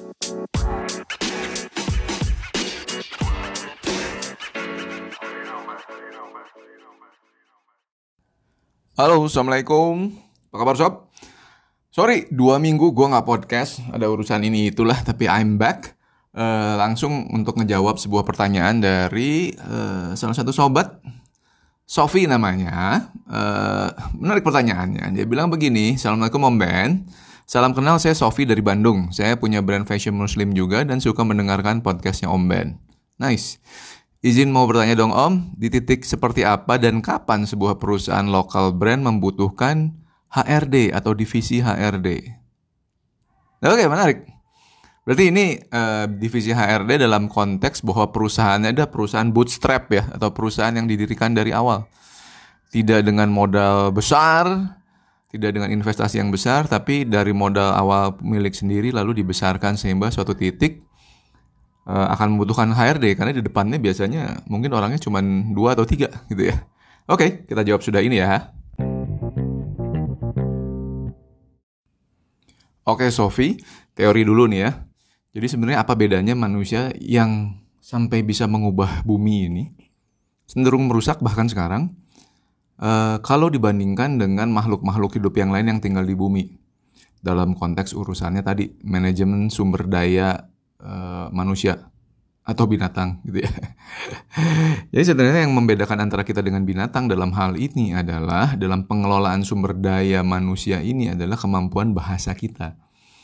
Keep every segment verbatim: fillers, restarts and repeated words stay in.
Halo, Assalamualaikum. Apa kabar sob? Sorry, dua minggu gue gak podcast. Ada urusan ini itulah, tapi I'm back. Uh, langsung untuk ngejawab sebuah pertanyaan dari uh, salah satu sobat, Sofi namanya. Uh, menarik pertanyaannya. Dia bilang begini, Assalamualaikum Om Ben. Salam kenal, saya Sofi dari Bandung. Saya punya brand fashion muslim juga dan suka mendengarkan podcastnya Om Ben. Nice. Izin mau bertanya dong Om, di titik seperti apa dan kapan sebuah perusahaan lokal brand membutuhkan H R D atau divisi H R D? Oke, menarik. Berarti ini uh, divisi H R D dalam konteks bahwa perusahaannya ada perusahaan bootstrap ya, atau perusahaan yang didirikan dari awal. Tidak dengan modal besar, tidak dengan investasi yang besar, tapi dari modal awal milik sendiri lalu dibesarkan sehingga suatu titik akan membutuhkan H R D karena di depannya biasanya mungkin orangnya cuma dua atau tiga gitu ya. Oke, kita jawab sudah ini ya. Oke Sofi, teori dulu nih ya. Jadi sebenarnya apa bedanya manusia yang sampai bisa mengubah bumi ini cenderung merusak bahkan sekarang uh, kalau dibandingkan dengan makhluk-makhluk hidup yang lain yang tinggal di bumi. Dalam konteks urusannya tadi manajemen sumber daya Uh, manusia atau binatang gitu ya. Jadi sebenarnya yang membedakan antara kita dengan binatang dalam hal ini adalah dalam pengelolaan sumber daya manusia ini adalah kemampuan bahasa kita.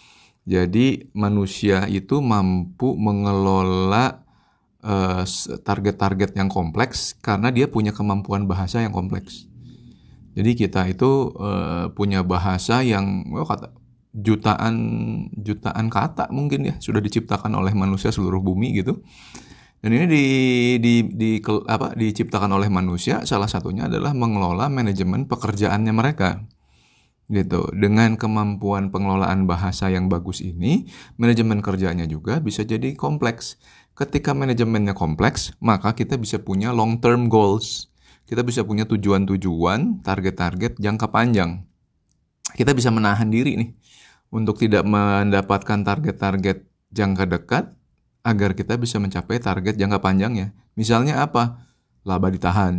Jadi manusia itu mampu mengelola uh, target-target yang kompleks karena dia punya kemampuan bahasa yang kompleks. Jadi kita itu uh, punya bahasa yang oh, kata jutaan jutaan kata mungkin ya sudah diciptakan oleh manusia seluruh bumi gitu. Dan ini di di di apa diciptakan oleh manusia, salah satunya adalah mengelola manajemen pekerjaannya mereka. Gitu. Dengan kemampuan pengelolaan bahasa yang bagus ini, manajemen kerjanya juga bisa jadi kompleks. Ketika manajemennya kompleks, maka kita bisa punya long term goals. Kita bisa punya tujuan-tujuan, target-target jangka panjang. Kita bisa menahan diri nih untuk tidak mendapatkan target-target jangka dekat agar kita bisa mencapai target jangka panjangnya. Misalnya apa? Laba ditahan.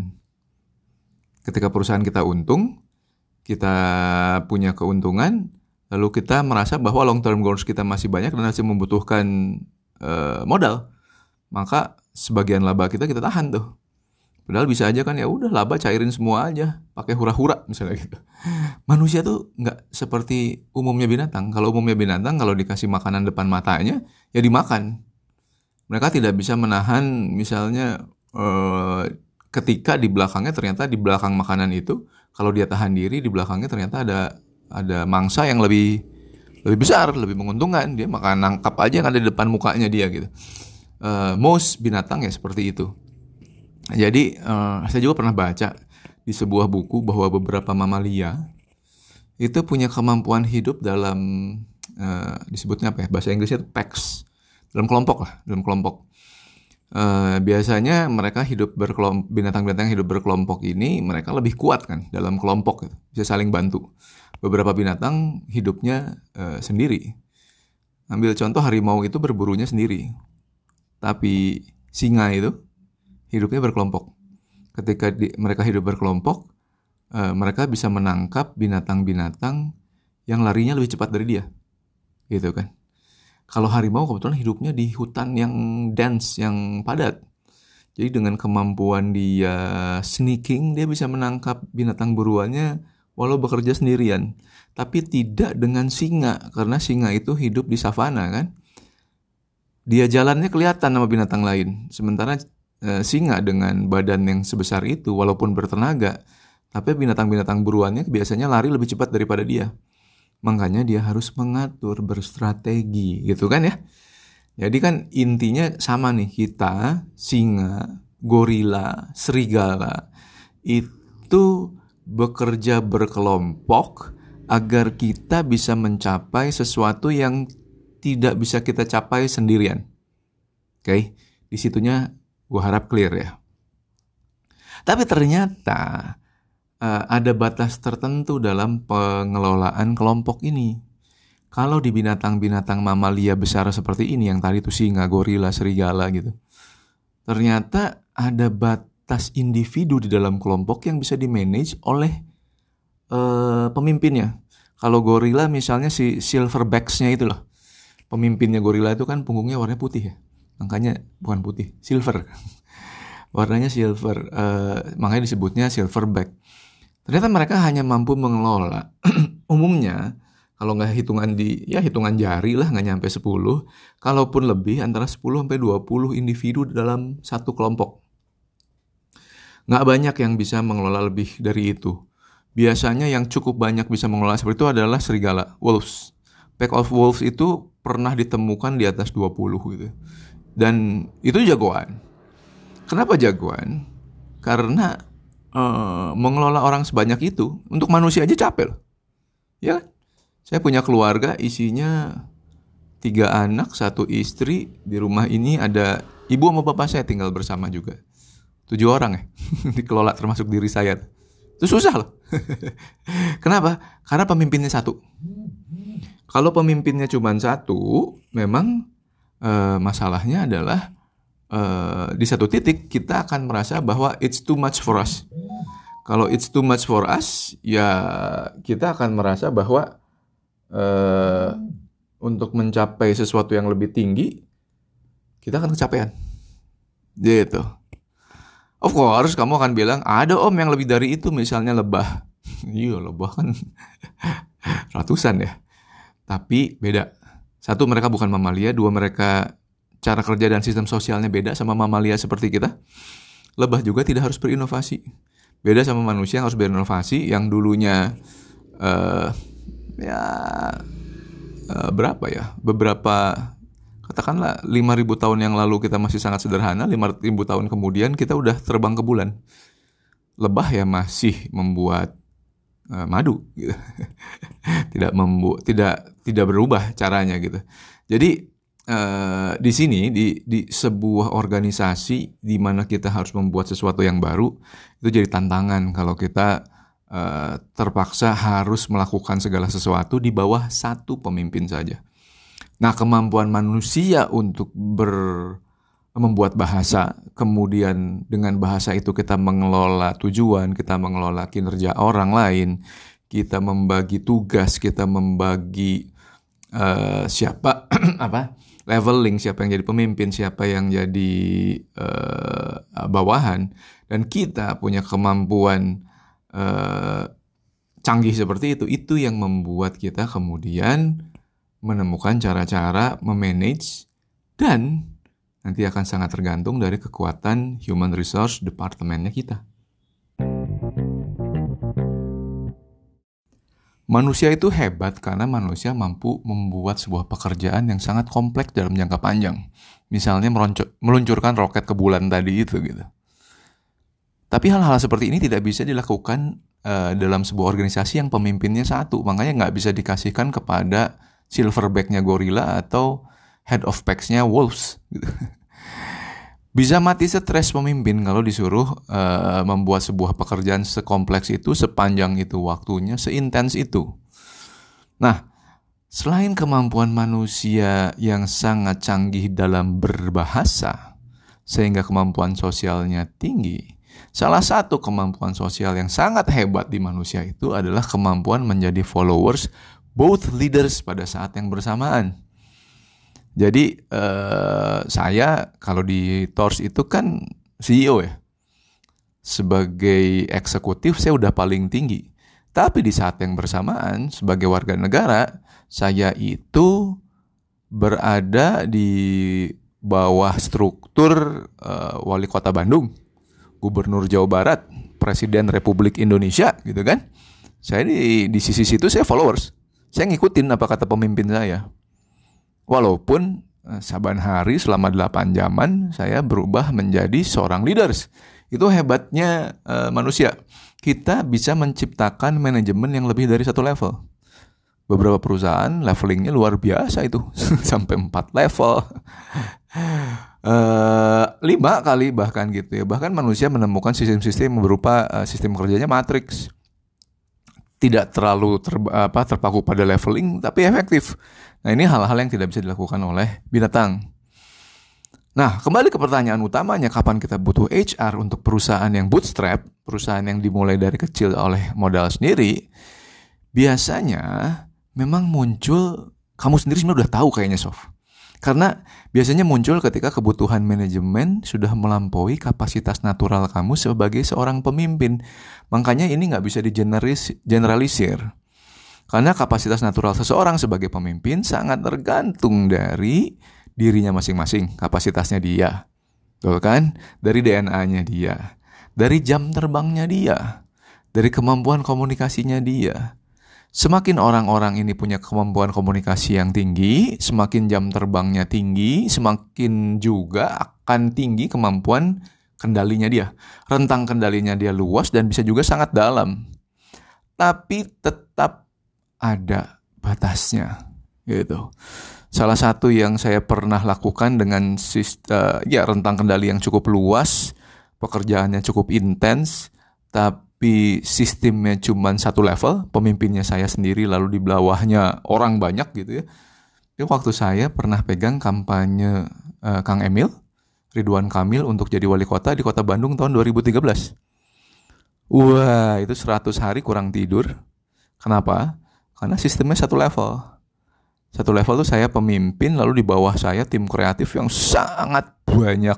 Ketika perusahaan kita untung, kita punya keuntungan, lalu kita merasa bahwa long term goals kita masih banyak dan masih membutuhkan uh, modal, maka sebagian laba kita kita tahan tuh. Padahal bisa aja kan ya udah laba cairin semua aja, pakai hura-hura misalnya gitu. Manusia tuh nggak seperti umumnya binatang. Kalau umumnya binatang kalau dikasih makanan depan matanya ya dimakan. Mereka tidak bisa menahan misalnya eh, ketika di belakangnya ternyata di belakang makanan itu kalau dia tahan diri di belakangnya ternyata ada ada mangsa yang lebih lebih besar, lebih menguntungkan. Dia makan nangkap aja yang ada di depan mukanya dia gitu. Eh, most binatang ya seperti itu. Jadi uh, saya juga pernah baca di sebuah buku bahwa beberapa mamalia itu punya kemampuan hidup dalam uh, disebutnya apa ya, bahasa Inggrisnya itu packs, dalam kelompok lah, dalam kelompok. Uh, biasanya mereka hidup berkelompok, binatang-binatang yang hidup berkelompok ini mereka lebih kuat kan dalam kelompok, gitu. Bisa saling bantu. Beberapa binatang hidupnya uh, sendiri. Ambil contoh harimau itu berburunya sendiri, tapi singa itu hidupnya berkelompok. Ketika di, mereka hidup berkelompok, uh, mereka bisa menangkap binatang-binatang yang larinya lebih cepat dari dia, gitu kan. Kalau harimau kebetulan hidupnya di hutan yang dense, yang padat. Jadi dengan kemampuan dia sneaking, dia bisa menangkap binatang buruannya walau bekerja sendirian. Tapi tidak dengan singa, karena singa itu hidup di savana kan. Dia jalannya kelihatan sama binatang lain, sementara singa dengan badan yang sebesar itu walaupun bertenaga, tapi binatang-binatang buruannya biasanya lari lebih cepat daripada dia. Makanya dia harus mengatur, berstrategi gitu kan ya. Jadi kan intinya sama nih, kita, singa, gorila, serigala itu bekerja berkelompok agar kita bisa mencapai sesuatu yang tidak bisa kita capai sendirian. Oke, okay? Di situnya gue harap clear ya. Tapi ternyata uh, ada batas tertentu dalam pengelolaan kelompok ini. Kalau di binatang-binatang mamalia besar seperti ini, yang tadi tuh singa, gorila, serigala gitu, ternyata ada batas individu di dalam kelompok yang bisa di-manage oleh uh, pemimpinnya. Kalau gorila misalnya si silverbacks-nya itu loh. Pemimpinnya gorila itu kan punggungnya warnanya putih ya. Makanya bukan putih, silver. Warnanya silver, uh, makanya disebutnya silverback. Ternyata mereka hanya mampu mengelola umumnya, kalau nggak hitungan di, ya hitungan jari lah, nggak nyampe sepuluh. Kalaupun lebih, antara sepuluh sampai dua puluh individu dalam satu kelompok. Nggak banyak yang bisa mengelola lebih dari itu. Biasanya yang cukup banyak bisa mengelola seperti itu adalah serigala, wolves. Pack of wolves itu pernah ditemukan di atas dua puluh gitu. Dan itu jagoan. Kenapa jagoan? Karena uh, mengelola orang sebanyak itu, untuk manusia aja capek loh. Ya kan? Saya punya keluarga isinya tiga anak, satu istri. Di rumah ini ada ibu sama bapak saya tinggal bersama juga. Tujuh orang ya, dikelola termasuk diri saya. Itu susah loh. Kenapa? Karena pemimpinnya satu. Kalau pemimpinnya cuma satu, memang uh, masalahnya adalah uh, di satu titik kita akan merasa bahwa it's too much for us. Kalau it's too much for us, ya kita akan merasa bahwa Uh, untuk mencapai sesuatu yang lebih tinggi, kita akan kecapean. Gitu. Of course, kamu akan bilang, ada om yang lebih dari itu, misalnya lebah. Iya, lebah kan ratusan ya. Tapi beda. Satu, mereka bukan mamalia. Dua, mereka cara kerja dan sistem sosialnya beda sama mamalia seperti kita. Lebah juga tidak harus berinovasi. Beda sama manusia yang harus berinovasi, yang dulunya uh, ya uh, berapa ya beberapa katakanlah lima ribu tahun yang lalu kita masih sangat sederhana, lima ribu tahun kemudian kita udah terbang ke bulan. Lebah ya masih membuat uh, madu gitu. tidak membu tidak tidak berubah caranya gitu. Jadi uh, di sini di di sebuah organisasi di mana kita harus membuat sesuatu yang baru, itu jadi tantangan kalau kita Uh, terpaksa harus melakukan segala sesuatu di bawah satu pemimpin saja. Nah, kemampuan manusia untuk ber, membuat bahasa, kemudian dengan bahasa itu kita mengelola tujuan, kita mengelola kinerja orang lain, kita membagi tugas, kita membagi uh, siapa apa leveling, siapa yang jadi pemimpin, siapa yang jadi uh, bawahan, dan kita punya kemampuan Uh, canggih seperti itu, itu yang membuat kita kemudian menemukan cara-cara memanage, dan nanti akan sangat tergantung dari kekuatan human resource departemennya kita. Manusia itu hebat karena manusia mampu membuat sebuah pekerjaan yang sangat kompleks dalam jangka panjang. Misalnya meluncurkan roket ke bulan tadi itu gitu. Tapi hal-hal seperti ini tidak bisa dilakukan uh, dalam sebuah organisasi yang pemimpinnya satu. Makanya nggak bisa dikasihkan kepada silverback-nya gorila atau head of packs-nya wolves. Gitu. Bisa mati stres pemimpin kalau disuruh uh, membuat sebuah pekerjaan sekompleks itu, sepanjang itu waktunya, seintens itu. Nah, selain kemampuan manusia yang sangat canggih dalam berbahasa, sehingga kemampuan sosialnya tinggi, salah satu kemampuan sosial yang sangat hebat di manusia itu adalah kemampuan menjadi followers, both leaders pada saat yang bersamaan. Jadi eh, saya kalau di Tors itu kan C E O ya. Sebagai eksekutif saya udah paling tinggi. Tapi di saat yang bersamaan sebagai warga negara, saya itu berada di bawah struktur eh, Wali Kota Bandung, Gubernur Jawa Barat, Presiden Republik Indonesia gitu kan. Saya di, di sisi situ saya followers. Saya ngikutin apa kata pemimpin saya. Walaupun eh, saban hari selama delapan jaman saya berubah menjadi seorang leaders. Itu hebatnya eh, manusia. Kita bisa menciptakan manajemen yang lebih dari satu level. Beberapa perusahaan levelingnya luar biasa itu. Sampai empat level. Uh, lima kali bahkan gitu ya. Bahkan manusia menemukan sistem-sistem berupa uh, sistem kerjanya matriks. tidak terlalu ter, apa, terpaku pada leveling, tapi efektif. Nah, ini hal-hal yang tidak bisa dilakukan oleh binatang. Nah, kembali ke pertanyaan utamanya, kapan kita butuh H R untuk perusahaan yang bootstrap, perusahaan yang dimulai dari kecil oleh modal sendiri, biasanya memang muncul, kamu sendiri sebenarnya udah tahu kayaknya, Sof. Karena biasanya muncul ketika kebutuhan manajemen sudah melampaui kapasitas natural kamu sebagai seorang pemimpin. Makanya ini nggak bisa digeneralisir. Karena kapasitas natural seseorang sebagai pemimpin sangat tergantung dari dirinya masing-masing, kapasitasnya dia. Betul kan? Dari D N A-nya dia, dari jam terbangnya dia, dari kemampuan komunikasinya dia. Semakin orang-orang ini punya kemampuan komunikasi yang tinggi, semakin jam terbangnya tinggi, semakin juga akan tinggi kemampuan kendalinya dia. Rentang kendalinya dia luas dan bisa juga sangat dalam. Tapi tetap ada batasnya, gitu. Salah satu yang saya pernah lakukan dengan sistem, ya rentang kendali yang cukup luas, pekerjaannya cukup intens, tapi sistemnya cuma satu level, pemimpinnya saya sendiri lalu di bawahnya orang banyak gitu ya. Itu waktu saya pernah pegang kampanye uh, Kang Emil, Ridwan Kamil untuk jadi wali kota di kota Bandung tahun dua ribu tiga belas. Wah, itu seratus hari kurang tidur. Kenapa? Karena sistemnya satu level. Satu level tuh saya pemimpin, lalu di bawah saya tim kreatif yang sangat banyak.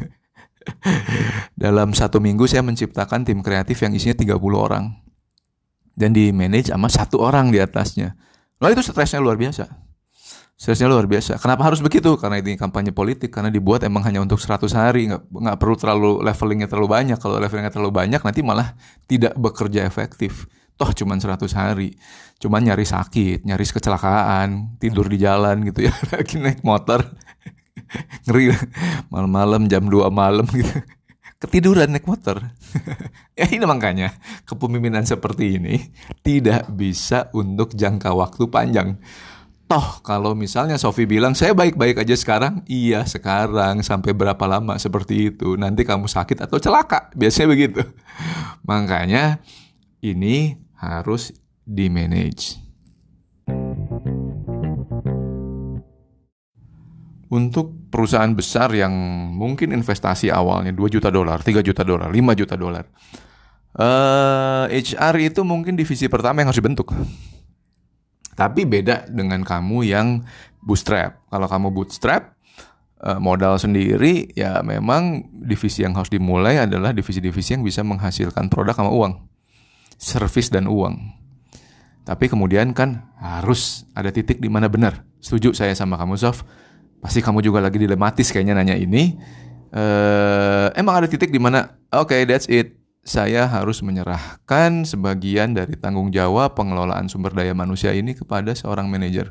Dalam satu minggu saya menciptakan tim kreatif yang isinya tiga puluh orang. Dan di manage sama satu orang di atasnya. Nah itu stresnya luar biasa. Stresnya luar biasa. Kenapa harus begitu? Karena ini kampanye politik. Karena dibuat emang hanya untuk seratus hari. Nggak, nggak perlu terlalu levelingnya terlalu banyak. Kalau levelingnya terlalu banyak nanti malah tidak bekerja efektif. Toh cuman seratus hari. Cuman nyaris sakit, nyaris kecelakaan, tidur di jalan gitu ya. Lagi naik motor. Ngeri. Malam-malam jam dua malam gitu. Ketiduran naik motor. Ya ini makanya kepemimpinan seperti ini tidak bisa untuk jangka waktu panjang. Toh kalau misalnya Sofi bilang saya baik-baik aja sekarang, iya sekarang sampai berapa lama seperti itu. Nanti kamu sakit atau celaka, biasanya begitu. Makanya ini harus di-manage. Untuk perusahaan besar yang mungkin investasi awalnya dua juta dolar, tiga juta dolar, lima juta dolar. Uh, H R itu mungkin divisi pertama yang harus dibentuk. Tapi beda dengan kamu yang bootstrap. Kalau kamu bootstrap, uh, modal sendiri, ya memang divisi yang harus dimulai adalah divisi-divisi yang bisa menghasilkan produk sama uang. Service dan uang. Tapi kemudian kan harus ada titik di mana benar. Setuju saya sama kamu, Sof. Pasti kamu juga lagi dilematis kayaknya nanya ini. Uh, emang ada titik di mana, oke, okay, that's it. Saya harus menyerahkan sebagian dari tanggung jawab pengelolaan sumber daya manusia ini kepada seorang manajer.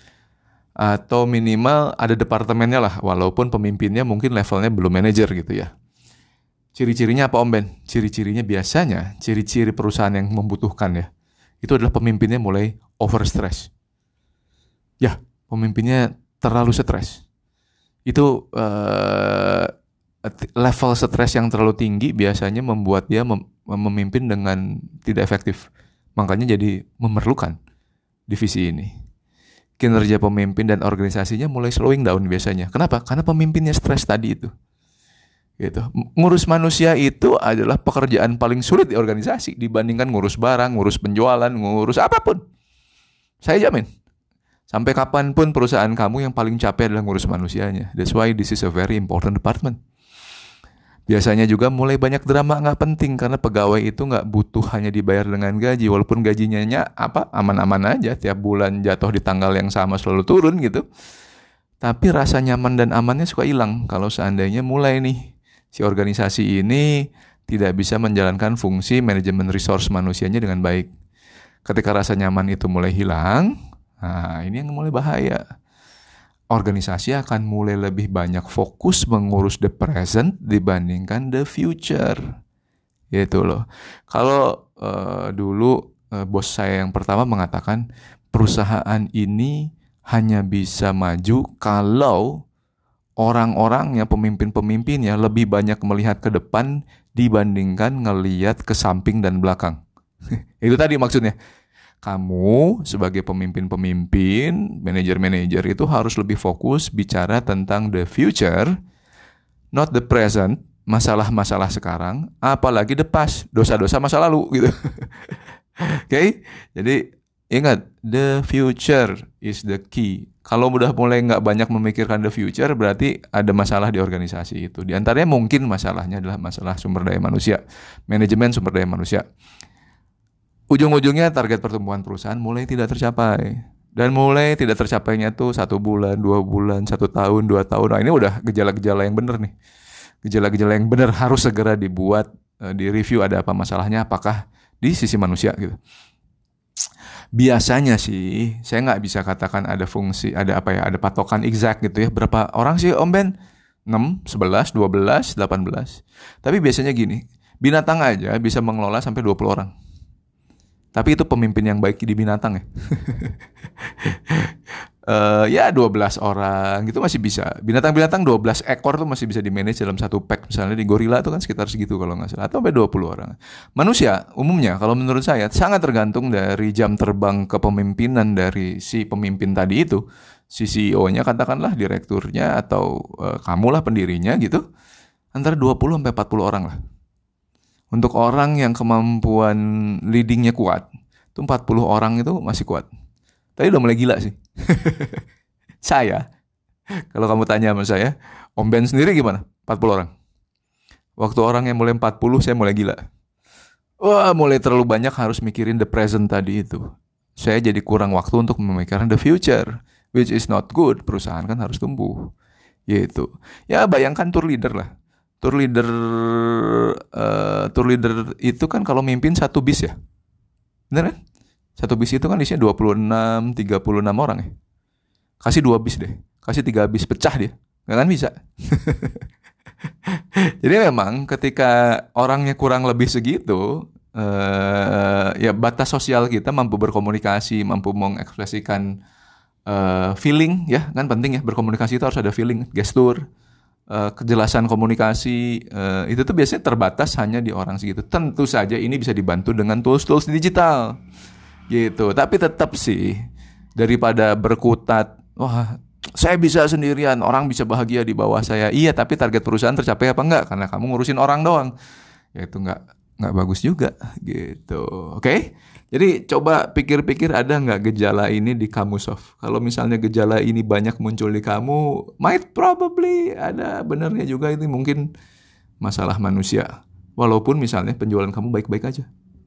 Atau minimal ada departemennya lah, walaupun pemimpinnya mungkin levelnya belum manajer gitu ya. Ciri-cirinya apa Om Ben? Ciri-cirinya biasanya, ciri-ciri perusahaan yang membutuhkan ya, itu adalah pemimpinnya mulai overstress. Ya, pemimpinnya terlalu stres. Itu uh, level stres yang terlalu tinggi biasanya membuat dia mem- memimpin dengan tidak efektif. Makanya jadi memerlukan divisi ini. Kinerja pemimpin dan organisasinya mulai slowing down biasanya. Kenapa? Karena pemimpinnya stres tadi itu. Gitu. Ngurus manusia itu adalah pekerjaan paling sulit di organisasi dibandingkan ngurus barang, ngurus penjualan, ngurus apapun. Saya jamin. Sampai kapanpun perusahaan kamu yang paling capek adalah ngurus manusianya. That's why this is a very important department. Biasanya juga mulai banyak drama nggak penting karena pegawai itu nggak butuh hanya dibayar dengan gaji, walaupun gajinya apa aman-aman aja, tiap bulan jatuh di tanggal yang sama selalu turun gitu. Tapi rasa nyaman dan amannya suka hilang kalau seandainya mulai nih si organisasi ini tidak bisa menjalankan fungsi manajemen resource manusianya dengan baik. Ketika rasa nyaman itu mulai hilang, nah ini yang mulai bahaya. Organisasi akan mulai lebih banyak fokus mengurus the present dibandingkan the future. Gitu loh. Kalau uh, dulu uh, bos saya yang pertama mengatakan perusahaan ini hanya bisa maju kalau orang-orangnya, pemimpin-pemimpinnya lebih banyak melihat ke depan dibandingkan ngelihat ke samping dan belakang. Itu tadi maksudnya. Kamu sebagai pemimpin-pemimpin, manajer-manajer itu harus lebih fokus bicara tentang the future, not the present, masalah-masalah sekarang, apalagi the past, dosa-dosa masa lalu gitu. Oke, okay? Jadi ingat, the future is the key. Kalau udah mulai nggak banyak memikirkan the future, berarti ada masalah di organisasi itu. Di antaranya mungkin masalahnya adalah masalah sumber daya manusia, manajemen sumber daya manusia. Ujung-ujungnya target pertumbuhan perusahaan mulai tidak tercapai. Dan mulai tidak tercapainya tuh satu bulan, dua bulan, satu tahun, dua tahun. Nah ini udah gejala-gejala yang benar nih. Gejala-gejala yang benar harus segera dibuat, di review ada apa masalahnya, apakah di sisi manusia gitu. Biasanya sih, saya nggak bisa katakan ada fungsi, ada apa ya, ada patokan exact gitu ya. Berapa orang sih Om Ben? enam, sebelas, dua belas, delapan belas. Tapi biasanya gini, binatang aja bisa mengelola sampai dua puluh orang. Tapi itu pemimpin yang baik di binatang ya. uh, ya dua belas orang gitu masih bisa. Binatang-binatang dua belas ekor tuh masih bisa di-manage dalam satu pack. Misalnya di gorila tuh kan sekitar segitu kalau nggak salah. Atau sampai dua puluh orang. Manusia umumnya kalau menurut saya sangat tergantung dari jam terbang kepemimpinan dari si pemimpin tadi itu. Si C E O-nya katakanlah, direkturnya, atau uh, kamulah pendirinya gitu. Antara dua puluh sampai empat puluh orang lah. Untuk orang yang kemampuan leadingnya kuat, itu empat puluh orang itu masih kuat. Tapi udah mulai gila sih. Saya, kalau kamu tanya sama saya, Om Ben sendiri gimana? empat puluh orang. Waktu orang yang mulai empat puluh, saya mulai gila. Wah, mulai terlalu banyak harus mikirin the present tadi itu. Saya jadi kurang waktu untuk memikirkan the future, which is not good. Perusahaan kan harus tumbuh. Yaitu, ya bayangkan tour leader lah. Tour leader uh, tour leader itu kan kalau mimpin satu bis ya. Bener kan? Satu bis itu kan isinya dua puluh enam, tiga puluh enam orang ya. Kasih dua bis deh. Kasih tiga bis, pecah dia. Nggak kan bisa. Jadi memang ketika orangnya kurang lebih segitu, uh, ya batas sosial kita mampu berkomunikasi, mampu mengekspresikan uh, feeling ya. Kan penting ya, berkomunikasi itu harus ada feeling, gestur. Uh, kejelasan komunikasi uh, itu tuh biasanya terbatas hanya di orang segitu. Tentu saja ini bisa dibantu dengan tools-tools digital gitu. Tapi tetap sih, daripada berkutat, wah saya bisa sendirian, orang bisa bahagia di bawah saya. Iya, tapi target perusahaan tercapai apa enggak? Karena kamu ngurusin orang doang. Ya itu enggak nggak bagus juga gitu. Oke? Okay? Jadi coba pikir-pikir ada nggak gejala ini di kamu, Sof? Kalau misalnya gejala ini banyak muncul di kamu, might probably ada benernya juga, itu mungkin masalah manusia. Walaupun misalnya penjualan kamu baik-baik aja.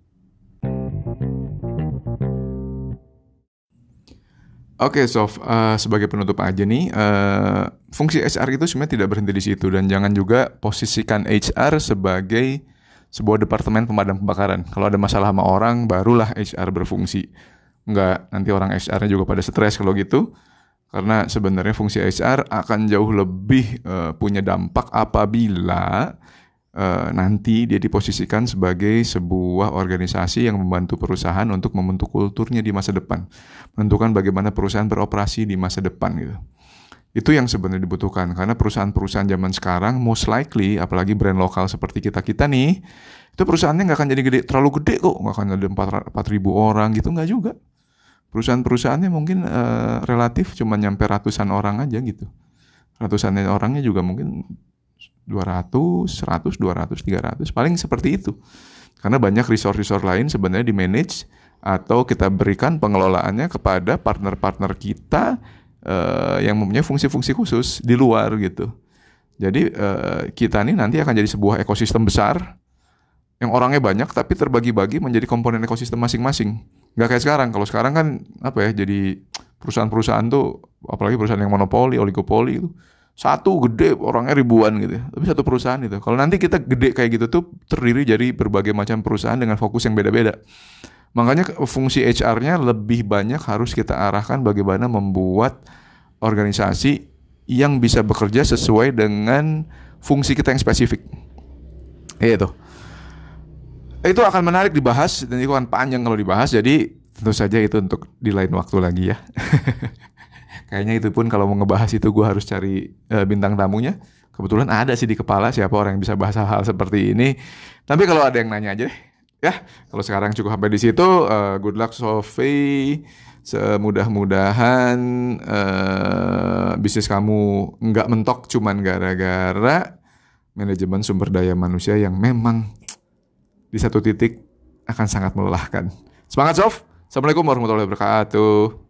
Oke, okay, Sof, uh, sebagai penutup aja nih, uh, fungsi H R itu sebenarnya tidak berhenti di situ, dan jangan juga posisikan H R sebagai sebuah departemen pemadam kebakaran. Kalau ada masalah sama orang, barulah H R berfungsi. Enggak, nanti orang H R-nya juga pada stres kalau gitu. Karena sebenarnya fungsi H R akan jauh lebih uh, punya dampak apabila uh, nanti dia diposisikan sebagai sebuah organisasi yang membantu perusahaan untuk membentuk kulturnya di masa depan. Menentukan bagaimana perusahaan beroperasi di masa depan gitu. Itu yang sebenarnya dibutuhkan, karena perusahaan-perusahaan zaman sekarang most likely, apalagi brand lokal seperti kita-kita nih, itu perusahaannya nggak akan jadi gede, terlalu gede kok, nggak akan ada empat ribu orang gitu, nggak juga. Perusahaan-perusahaannya mungkin uh, relatif cuma nyampe ratusan orang aja gitu. Ratusan orangnya juga mungkin dua ratus, seratus, dua ratus, tiga ratus, paling seperti itu. Karena banyak resort-resort lain sebenarnya di-manage atau kita berikan pengelolaannya kepada partner-partner kita Uh, yang mempunyai fungsi-fungsi khusus di luar gitu. Jadi uh, kita nih nanti akan jadi sebuah ekosistem besar yang orangnya banyak tapi terbagi-bagi menjadi komponen ekosistem masing-masing. Gak kayak sekarang. Kalau sekarang kan apa ya, jadi perusahaan-perusahaan tuh, apalagi perusahaan yang monopoli, oligopoli itu, satu gede orangnya ribuan gitu. Tapi satu perusahaan itu. Kalau nanti kita gede kayak gitu tuh terdiri dari berbagai macam perusahaan dengan fokus yang beda-beda. Makanya fungsi H R-nya lebih banyak harus kita arahkan bagaimana membuat organisasi yang bisa bekerja sesuai dengan fungsi kita yang spesifik. Itu. Itu akan menarik dibahas dan itu akan panjang kalau dibahas. Jadi tentu saja itu untuk di lain waktu lagi ya. Kayaknya itu pun kalau mau ngebahas itu gue harus cari uh, bintang tamunya. Kebetulan ada sih di kepala siapa orang yang bisa bahas hal-hal seperti ini. Tapi kalau ada yang nanya aja deh. Ya, kalau sekarang cukup sampai di situ. Uh, good luck Sofi. Semudah-mudahan uh, bisnis kamu nggak mentok cuman gara-gara manajemen sumber daya manusia yang memang di satu titik akan sangat melelahkan. Semangat Sof. Assalamualaikum warahmatullahi wabarakatuh.